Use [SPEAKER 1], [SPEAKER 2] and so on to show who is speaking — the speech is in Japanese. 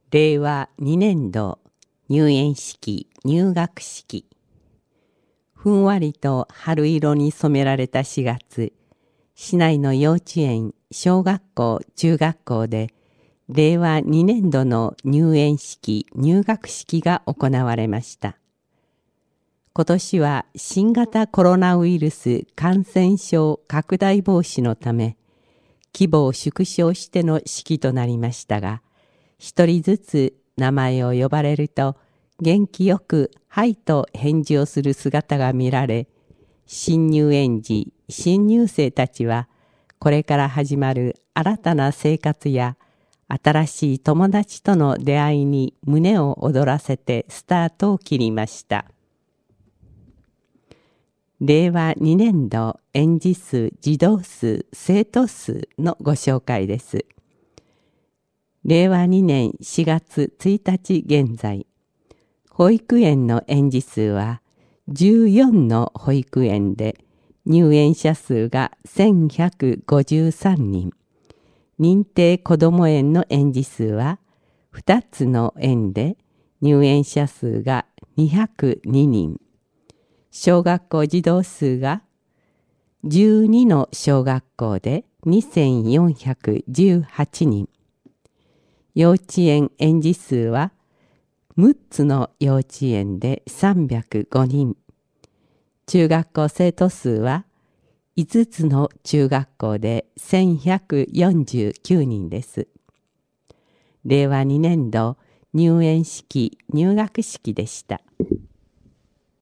[SPEAKER 1] 令和2年度入園式入学式。ふんわりと春色に染められた4月、市内の幼稚園、小学校、中学校で令和2年度の入園式入学式が行われました。今年は新型コロナウイルス感染症拡大防止のため、規模を縮小しての式となりましたが、一人ずつ名前を呼ばれると元気よく「はい」と返事をする姿が見られ、新入園児、新入生たちはこれから始まる新たな生活や新しい友達との出会いに胸を躍らせてスタートを切りました。令和2年度園児数、児童数、生徒数のご紹介です。令和2年4月1日現在、保育園の園児数は14の保育園で入園者数が1153人、認定こども園の園児数は2つの園で入園者数が202人、小学校児童数が12の小学校で2418人、幼稚園園児数は6つの幼稚園で305人、中学校生徒数は5つの中学校で1149人です。令和2年度入園式入学式でした。